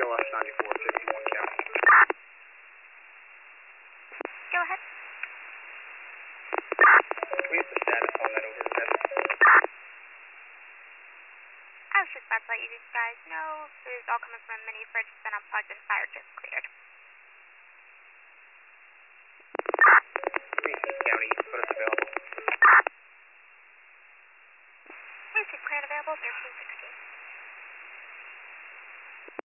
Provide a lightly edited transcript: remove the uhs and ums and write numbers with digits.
ALS 9451 County. Go ahead. We have the status on that overhead. I was just about to let you guys know this is all coming from a mini fridge that's been unplugged and fire just cleared. Reeses County, put us available. Reeses cleared available 1360.